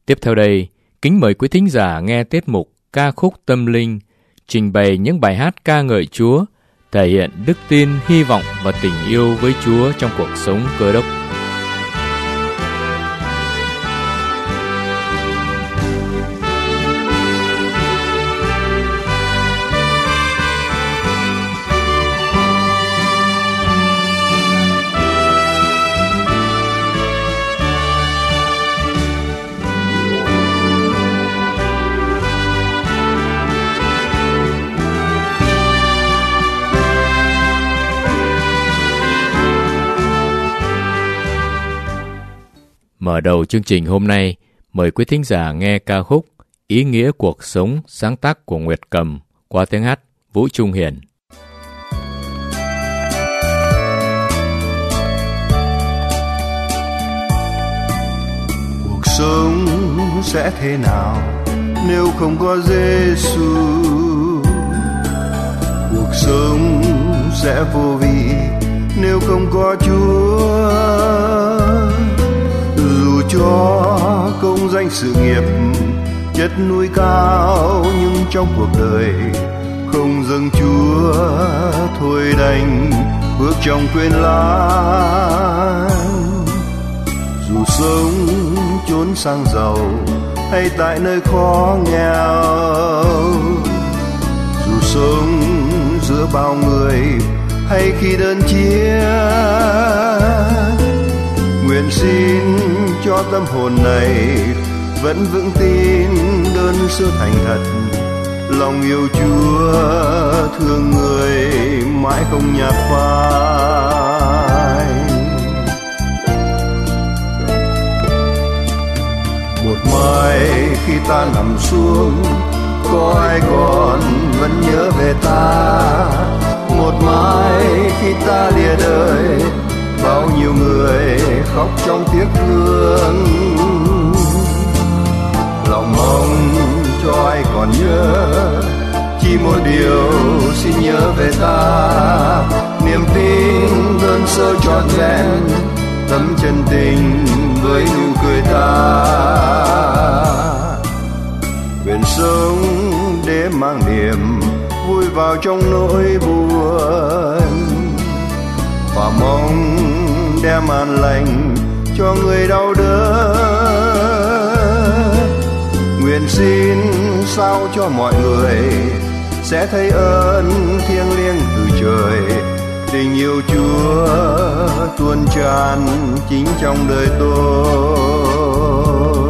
Tiếp theo đây, kính mời quý thính giả nghe tiết mục Ca khúc tâm linh, trình bày những bài hát ca ngợi Chúa, thể hiện đức tin, hy vọng và tình yêu với Chúa trong cuộc sống Cơ Đốc. Mở đầu chương trình hôm nay, mời quý thính giả nghe ca khúc Ý nghĩa cuộc sống, sáng tác của Nguyệt Cầm qua tiếng hát Vũ Trung Hiền. Cuộc sống sẽ thế nào nếu không có Giêsu? Cuộc sống sẽ vô vị nếu không có Chúa. Cho công danh sự nghiệp chất núi cao, nhưng trong cuộc đời không dâng Chúa, thôi đành bước trong quên lãng. Dù sống chốn sang giàu hay tại nơi khó nghèo, dù sống giữa bao người hay khi đơn chiếc, nguyện xin cho tâm hồn này vẫn vững tin đơn sơ thành thật, lòng yêu Chúa thương người mãi không nhạt phai. Một mai khi ta nằm xuống, có ai còn vẫn nhớ về ta? Một mai khi ta lìa đời, bao nhiêu người khóc trong tiếc thương. Lòng mong cho ai còn nhớ, chỉ một điều xin nhớ về ta. Niềm tin đơn sơ trọn vẹn, tấm chân tình với nụ cười ta. Nguyện sống để mang niềm vui vào trong nỗi buồn, và mong đem an lành cho người đau đớn. Nguyện xin sao cho mọi người sẽ thấy ơn thiêng liêng từ trời, tình yêu Chúa tuôn tràn chính trong đời tôi.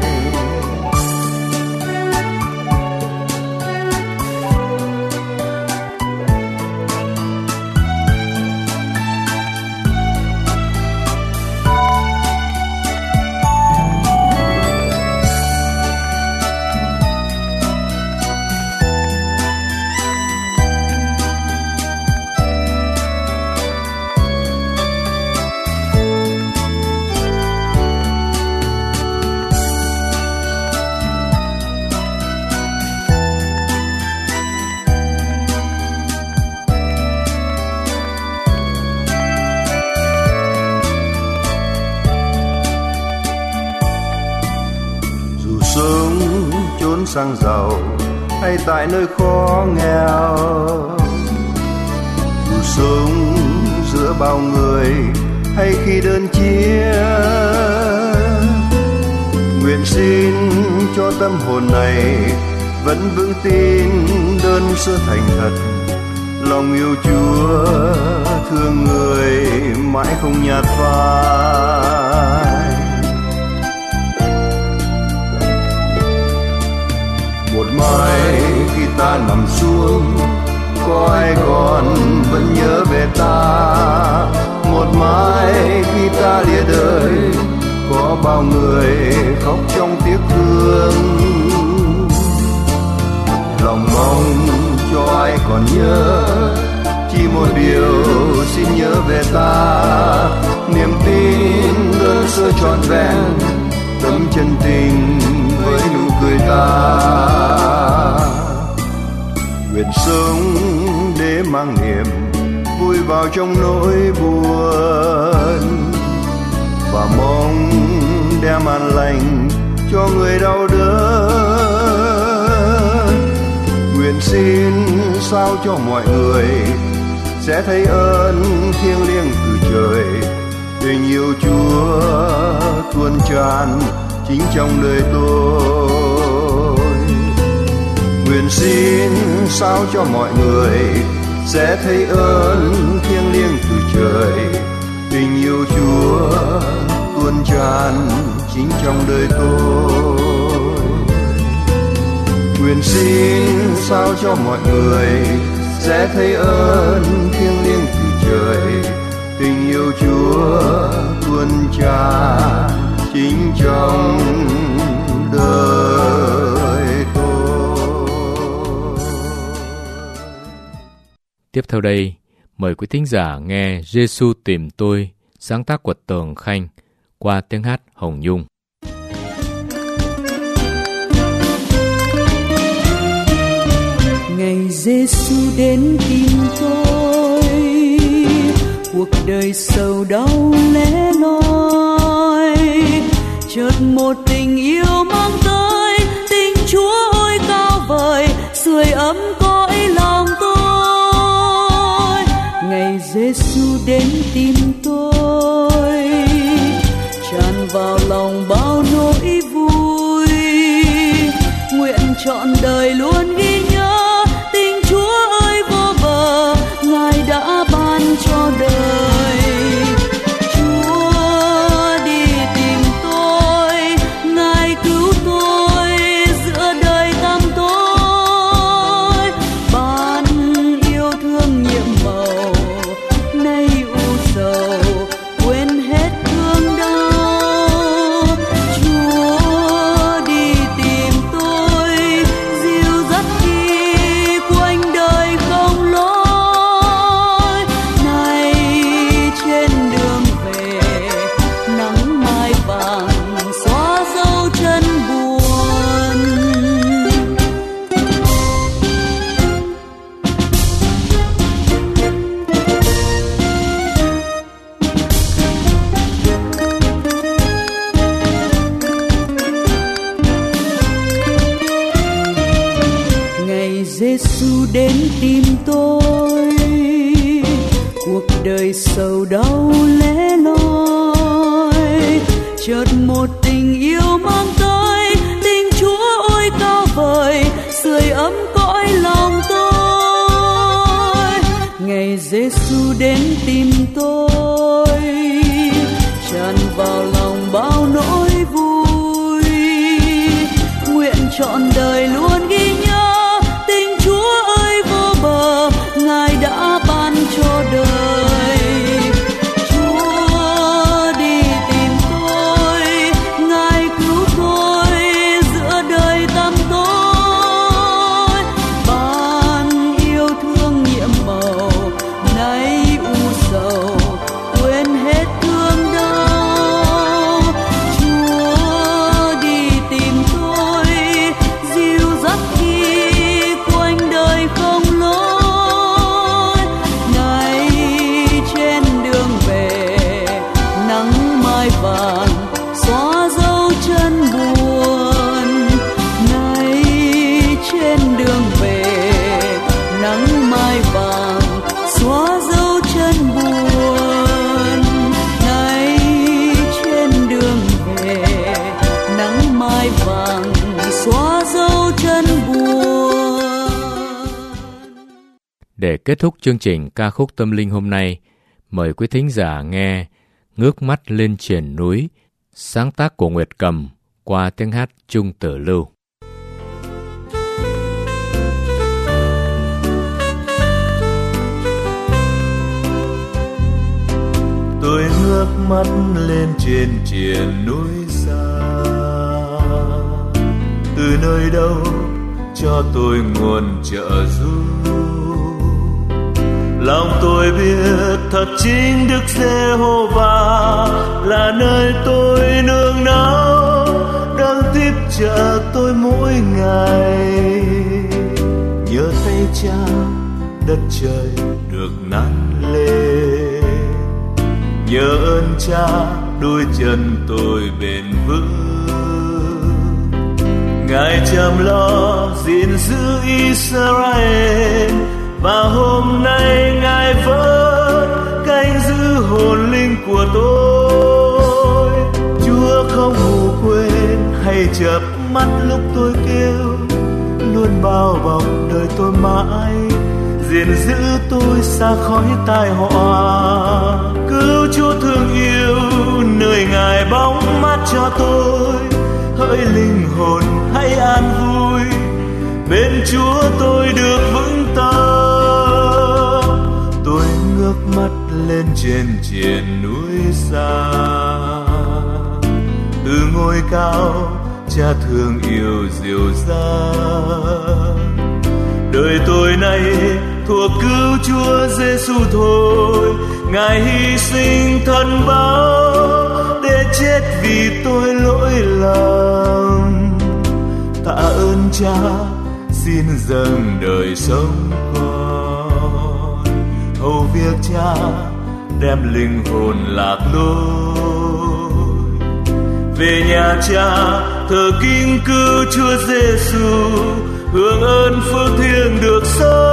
Sang giàu hay tại nơi khó nghèo, dù sống giữa bao người hay khi đơn chiếc, nguyện xin cho tâm hồn này vẫn vững tin đơn sơ thành thật, lòng yêu Chúa thương người mãi không nhạt phai. Một mai khi ta nằm xuống, có ai còn vẫn nhớ về ta? Một mai khi ta lìa đời, có bao người khóc trong tiếc thương. Lòng mong cho ai còn nhớ, chỉ một điều xin nhớ về ta. Niềm tin đơn sơ trọn vẹn, tấm chân tình với nụ cười ta. Nguyện sống để mang niềm vui vào trong nỗi buồn, và mong đem an lành cho người đau đớn. Nguyện xin sao cho mọi người sẽ thấy ơn thiêng liêng từ trời, tình yêu Chúa tuôn tràn chính trong đời tôi. Nguyện xin sao cho mọi người sẽ thấy ơn thiêng liêng từ trời, tình yêu Chúa tuôn tràn chính trong đời tôi. Nguyện xin sao cho mọi người sẽ thấy ơn thiêng liêng từ trời, tình yêu Chúa tuôn tràn chính trong đời tôi. Tiếp theo đây, mời quý thính giả nghe Giê-xu tìm tôi, sáng tác của Tường Khanh qua tiếng hát Hồng Nhung. Ngày Giê-xu đến tìm tôi, cuộc đời sầu đau lẻ loi, chợt một tình yêu mang tới, tình Chúa ôi cao vời, sưởi ấm cõi lòng tôi. Ngày Giê-xu đến tìm tôi, tràn vào lòng bao nỗi vui, nguyện trọn đời luôn ghi nhớ tình Chúa ơi vô bờ, Ngài đã ban cho đời. Chúa đi tìm tôi, Ngài cứu tôi giữa đời tăm tối, ban yêu thương nhiệm màu nay u sầu, quên hết thương đau. Chúa đi tìm tôi, dìu dắt khi quanh đời không lối. Này trên đường về, nắng mai vàng xóa dấu chân buồn. Ngày Giê-xu đến tìm tôi, cuộc đời sầu đau lẻ loi, chợt một tình yêu mang tới, tình Chúa ôi cao vời, sưởi ấm cõi lòng tôi. Ngày Giê-xu đến tìm tôi, tràn vào lòng bao nỗi vui, nguyện trọn đời luôn ghi nhớ tình Chúa ơi vô bờ, Ngài đã ban cho đời. Chúa đi tìm tôi, Ngài cứu tôi giữa đời tăm tối, ban yêu thương nhiệm màu nay u sầu, quên hết thương đau. Chúa đi tìm tôi, dìu dắt khi quanh đời không lối. Này trên đường về, nắng mai vàng xóa dấu chân buồn. Này trên đường về, nắng mai vàng xóa dấu chân buồn. Này trên đường về, nắng mai vàng xóa dấu chân buồn. Để kết thúc chương trình ca khúc tâm linh hôm nay, mời quý thính giả nghe Ngước mắt lên triền núi, sáng tác của Nguyệt Cầm qua tiếng hát Trung Tử Lưu. Tôi ngước mắt lên trên triền núi xa, từ nơi đâu cho tôi nguồn trợ giúp. Lòng tôi biết thật chính Đức Giê-hô-va là nơi tôi nương náu, đang tiếp trợ tôi mỗi ngày. Nhớ tay Cha, đất trời được nắn lên. Nhớ ơn Cha, đôi chân tôi bền vững. Ngài chăm lo gìn giữ Israel, và hôm nay Ngài vẫn canh giữ hồn linh của tôi. Chúa không ngủ quên hay chợp mắt lúc tôi kêu, luôn bao bọc đời tôi mãi, gìn giữ tôi xa khỏi tai họa. Cứu Chúa thương yêu nơi Ngài bóng mát cho tôi, hỡi linh hồn hãy an vui, bên Chúa tôi được vững tâm. Tôi ngước mắt lên trên triền núi xa, từ ngôi cao Cha thương yêu dìu dàng. Đời tôi nay thuộc cứu Chúa Giêsu thôi, Ngài hy sinh thân báo để chết vì tôi lỗi lầm. Tạ ơn Cha xin dâng đời sống con, hầu việc Cha đem linh hồn lạc lối. Về nhà Cha thờ kính cứu Chúa Giêsu, hưởng ơn phước thiêng được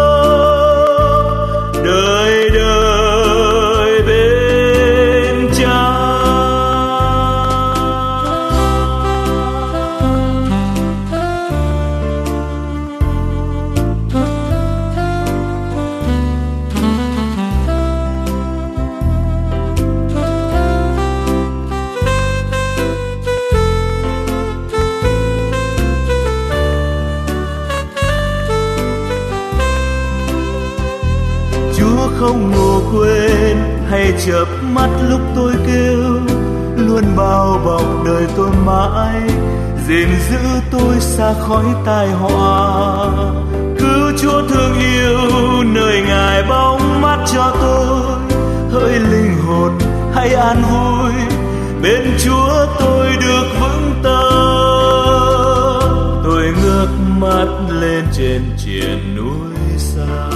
sống đời đời bên Cha. Không ngủ quên hay chợp mắt lúc tôi kêu, luôn bao bọc đời tôi mãi, gìn giữ tôi xa khỏi tai họa. Cứu Chúa thương yêu nơi Ngài bóng mát cho tôi, hỡi linh hồn hãy an vui, bên Chúa tôi được vững tâm. Tôi ngước mắt lên trên triền núi xa,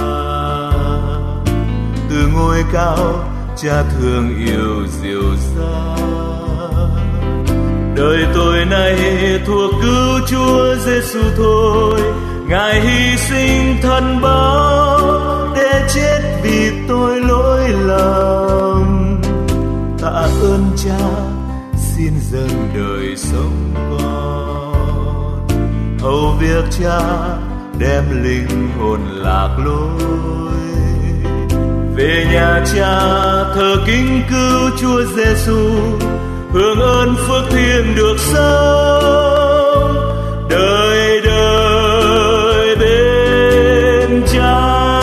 từ ngôi cao Cha thương yêu dìu dàng. Đời tôi nay thuộc cứu Chúa Giêsu thôi, Ngài hy sinh thân báo để chết vì tôi lỗi lầm. Tạ ơn Cha xin dâng đời sống con, hầu việc Cha đem linh hồn lạc lối. Về nhà Cha thờ kính cứu Chúa Giêsu, hưởng ơn phước thiêng được sống đời đời bên Cha.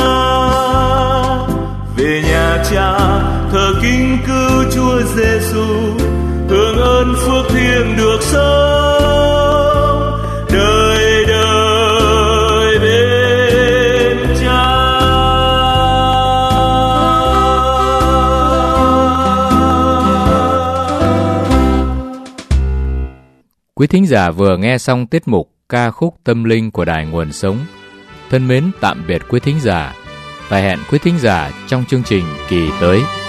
Về nhà Cha thờ kính cứu Chúa Giêsu, hưởng ơn phước thiêng được sống đời đời bên Cha. Quý thính giả vừa nghe xong tiết mục ca khúc tâm linh của Đài Nguồn Sống. Thân mến tạm biệt quý thính giả và hẹn quý thính giả trong chương trình kỳ tới.